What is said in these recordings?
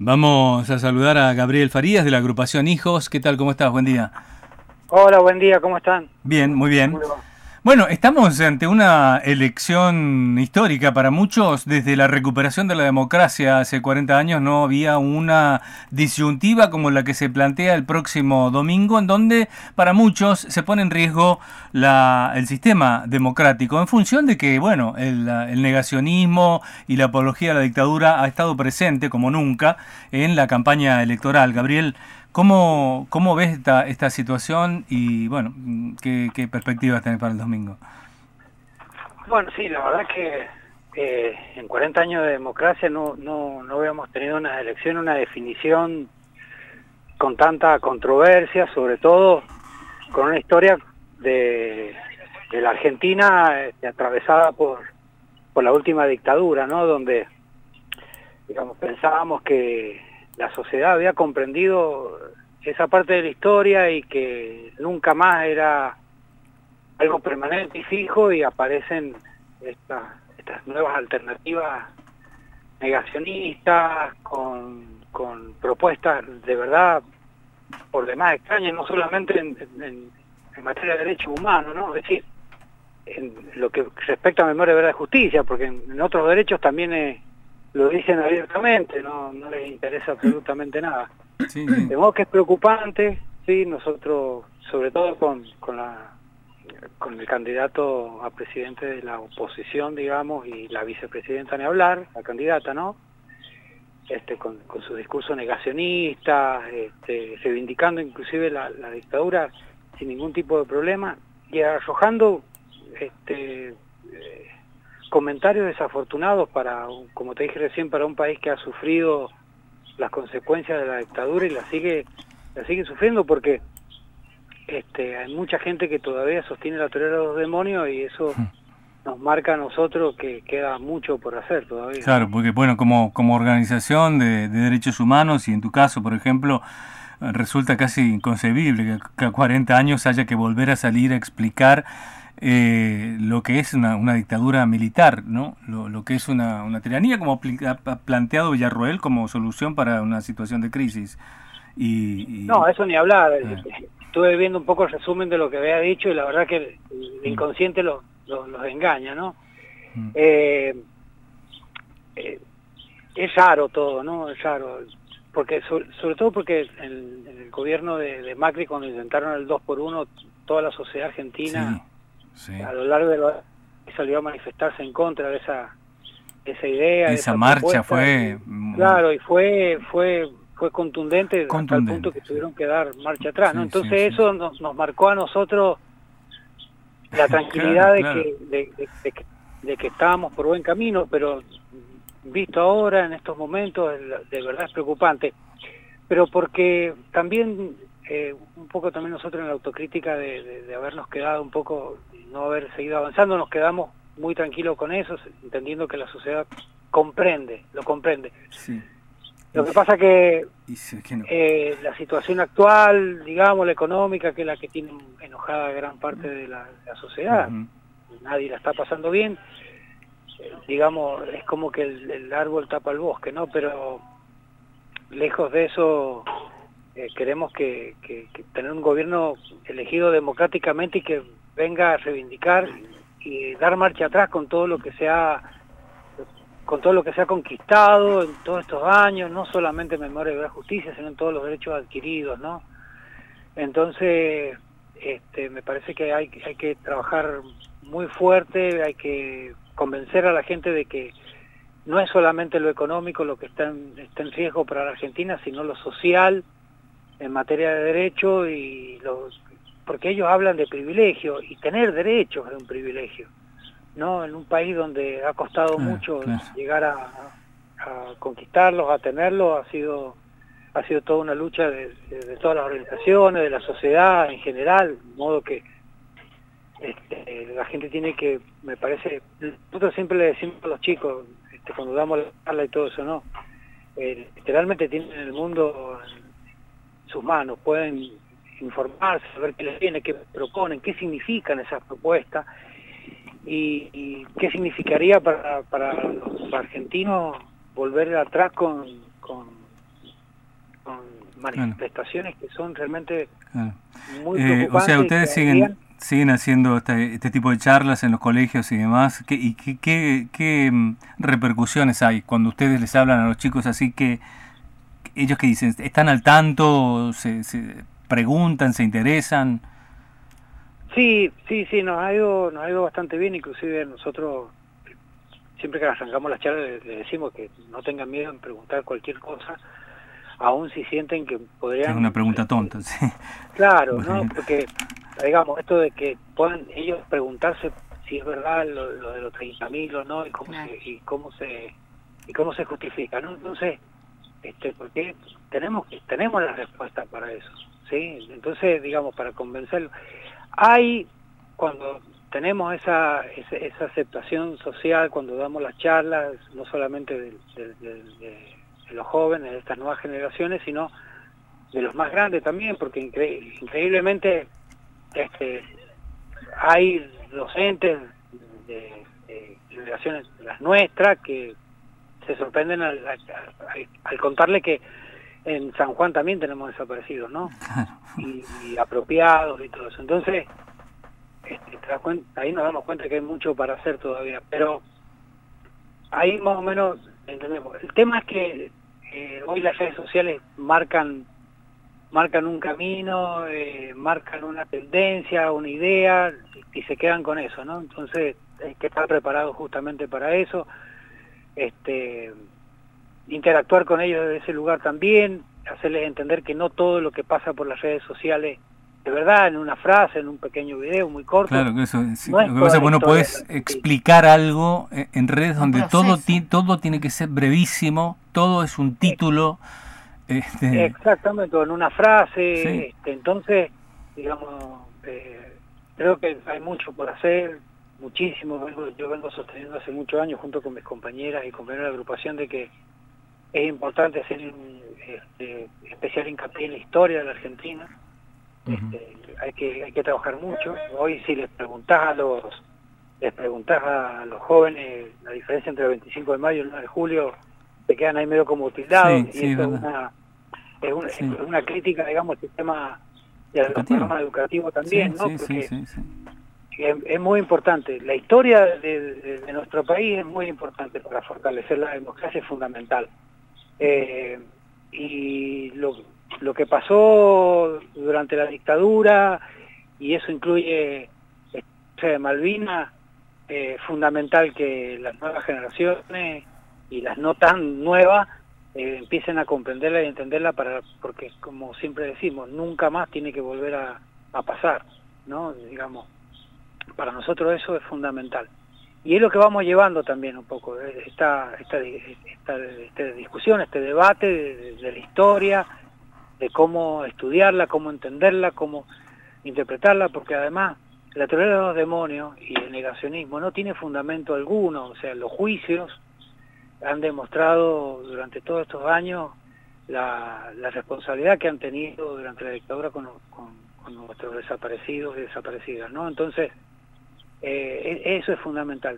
Vamos a saludar a Gabriel Farías de la agrupación Hijos. ¿Qué tal? ¿Cómo estás? Buen día. Hola, buen día, ¿cómo están? Bien, muy bien. ¿Cómo le va? Bueno, estamos ante una elección histórica para muchos. Desde la recuperación de la democracia hace 40 años no había una disyuntiva como la que se plantea el próximo domingo, en donde para muchos se pone en riesgo el sistema democrático en función de que, bueno, el negacionismo y la apología a la dictadura ha estado presente como nunca en la campaña electoral. Gabriel, ¿cómo ves esta situación y, bueno, qué perspectivas tenés para el domingo? Bueno, sí, la verdad que en 40 años de democracia no habíamos tenido una elección, una definición con tanta controversia, sobre todo con una historia de la Argentina atravesada por la última dictadura, ¿no? Donde, digamos, pensábamos que la sociedad había comprendido esa parte de la historia y que nunca más era algo permanente y fijo, y aparecen estas nuevas alternativas negacionistas con propuestas de verdad por demás extrañas, no solamente en materia de derechos humanos, ¿no? Es decir, en lo que respecta a memoria, verdad y justicia, porque en otros derechos también lo dicen abiertamente, no les interesa absolutamente nada. Sí, sí. De modo que es preocupante, sí, nosotros, sobre todo con el candidato a presidente de la oposición, digamos, y la vicepresidenta, ni hablar, la candidata, ¿no? Con su discurso negacionista, reivindicando inclusive la dictadura sin ningún tipo de problema, y arrojando comentarios desafortunados como te dije recién, para un país que ha sufrido las consecuencias de la dictadura y la sigue sufriendo, porque hay mucha gente que todavía sostiene la teoría de los demonios, y eso nos marca a nosotros que queda mucho por hacer todavía, Claro, ¿no? porque bueno, como organización de derechos humanos, y en tu caso, por ejemplo, resulta casi inconcebible que a 40 años haya que volver a salir a explicar lo que es una dictadura militar, ¿no? Lo que es una tiranía, como ha planteado Villarroel como solución para una situación de crisis. No, eso ni hablar. Eh, Estuve viendo un poco el resumen de lo que había dicho, y la verdad que el inconsciente los engaña, ¿no? mm, Eh, eh, es raro todo, ¿no? Es raro, porque sobre todo porque en el gobierno de Macri, cuando intentaron el 2x1, toda la sociedad sí, argentina sí. a lo largo de salió a manifestarse en contra de esa idea, de Esa esa marcha propuesta, fue y claro, y fue contundente a tal punto contundente. que Sí, tuvieron que dar marcha atrás, ¿no? sí, sí, Entonces sí. eso nos marcó a nosotros la Claro, tranquilidad claro. de que estábamos por buen camino, pero visto ahora, en estos momentos, de verdad es preocupante. Pero porque también, un poco también nosotros en la autocrítica de habernos quedado un poco, no haber seguido avanzando, nos quedamos muy tranquilos con eso, entendiendo que la sociedad lo comprende. Sí. Lo Y, que pasa que y sí, que no. la situación actual, digamos, la económica, que es la que tiene enojada gran parte de la sociedad, Ujú. nadie la está pasando bien, digamos, es como que el árbol tapa el bosque, ¿no? Pero lejos de eso, queremos que tener un gobierno elegido democráticamente y que venga a reivindicar y dar marcha atrás con todo lo que se ha conquistado en todos estos años, no solamente en memoria de la justicia, sino en todos los derechos adquiridos, ¿no? Entonces, me parece que hay que trabajar muy fuerte, hay que convencer a la gente de que no es solamente lo económico lo que está en riesgo para la Argentina, sino lo social en materia de derecho, porque ellos hablan de privilegio, y tener derechos es un privilegio, ¿no? En un país donde ha costado Claro, mucho claro. llegar a conquistarlos, a tenerlos, ha sido toda una lucha de todas las organizaciones, de la sociedad en general, de modo que la gente tiene que, me parece, nosotros siempre le decimos a los chicos, cuando damos la charla y todo eso, ¿no? Literalmente tienen el mundo en sus manos, pueden informarse, saber qué les viene, qué proponen, qué significan esas propuestas, y qué significaría para los argentinos volver atrás con manifestaciones que son realmente muy preocupantes. O sea, ustedes siguen haciendo este tipo de charlas en los colegios y demás. ¿Qué repercusiones hay cuando ustedes les hablan a los chicos así? Que ellos que dicen, ¿están al tanto? ¿Se preguntan? ¿Se interesan? Sí, nos ha ido bastante bien. Inclusive nosotros, siempre que arrancamos las charlas, les decimos que no tengan miedo en preguntar cualquier cosa, aún si sienten que podrían... Es una pregunta tonta, sí. Claro, ¿no? Porque, digamos, esto de que puedan ellos preguntarse si es verdad lo de los 30.000 o no, y cómo se justifica, ¿no? Entonces, porque tenemos la respuesta para eso, ¿sí? Entonces, digamos, para convencerlo, cuando tenemos esa aceptación social, cuando damos las charlas, no solamente de los jóvenes, de estas nuevas generaciones, sino de los más grandes también, porque increíblemente hay docentes de generaciones, las nuestras, que se sorprenden al contarle que en San Juan también tenemos desaparecidos, ¿no? Y apropiados y todo eso. Entonces, ahí nos damos cuenta que hay mucho para hacer todavía, pero ahí más o menos entendemos. El tema es que hoy las redes sociales marcan un camino, marcan una tendencia, una idea, y se quedan con eso, ¿no? Entonces hay que estar preparados justamente para eso, interactuar con ellos desde ese lugar también, hacerles entender que no todo lo que pasa por las redes sociales, de verdad, en una frase, en un pequeño video muy corto. Claro, que eso sí, lo que pasa es que no puedes explicar algo en redes donde todo tiene que ser brevísimo, todo es un título. Exactamente, en una frase. Sí. Entonces, digamos, creo que hay mucho por hacer, muchísimo. Yo vengo sosteniendo hace muchos años junto con mis compañeras y compañeros de agrupación de que es importante hacer especial hincapié en la historia de la Argentina. Hay que trabajar mucho. Hoy si les preguntás a los jóvenes la diferencia entre el 25 de mayo y el 9 de julio, se quedan ahí medio como tildados, y eso es una crítica, digamos, al sistema del programa educativo también, ¿no? Porque es muy importante. La historia de nuestro país es muy importante para fortalecer la democracia, es fundamental. Y lo que pasó durante la dictadura, y eso incluye de Malvinas, fundamental que las nuevas generaciones y las no tan nuevas empiecen a comprenderla y entenderla, porque como siempre decimos, nunca más tiene que volver a pasar, ¿no? Digamos, para nosotros eso es fundamental. Y es lo que vamos llevando también un poco, esta discusión, este debate de la historia, de cómo estudiarla, cómo entenderla, cómo interpretarla, porque además la teoría de los demonios y el negacionismo no tiene fundamento alguno. O sea, los juicios han demostrado durante todos estos años la responsabilidad que han tenido durante la dictadura con nuestros desaparecidos y desaparecidas, ¿no? Entonces, eso es fundamental.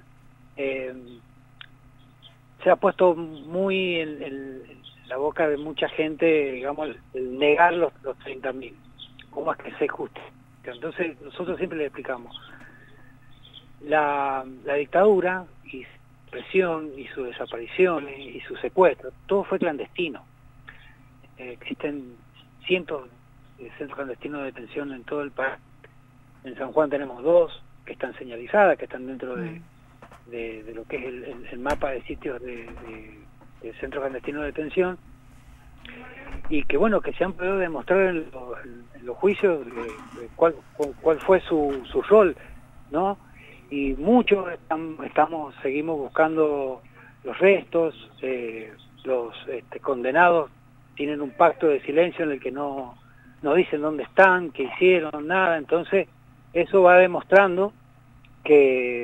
Se ha puesto muy en la boca de mucha gente, digamos, el negar los 30.000. ¿Cómo es que se justifica? Entonces, nosotros siempre le explicamos. La dictadura y su presión y sus desapariciones y su secuestro, todo fue clandestino. Existen cientos de centros clandestinos de detención en todo el país. En San Juan tenemos 2 que están señalizadas, que están dentro de lo que es el mapa de sitios de centros clandestinos de detención, y que bueno, que se han podido demostrar en los juicios cuál fue su rol, ¿no? Y muchos seguimos buscando los restos, los condenados tienen un pacto de silencio en el que no dicen dónde están, qué hicieron, nada. Entonces eso va demostrando que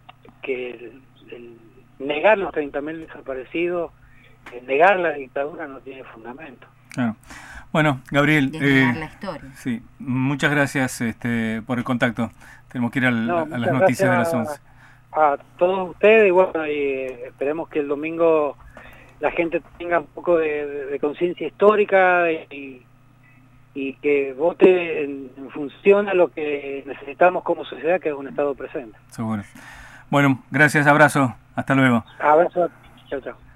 el negar los 30.000 desaparecidos, negar la dictadura no tiene fundamento. Claro. Bueno, Gabriel, negar la historia. Sí, muchas gracias por el contacto. Tenemos que ir a las noticias de las 11. A todos ustedes, y bueno, y esperemos que el domingo la gente tenga un poco de conciencia histórica y que vote en función a lo que necesitamos como sociedad, que es un Estado presente. Seguro. Bueno, gracias, abrazo, hasta luego. Abrazo, chao, chao.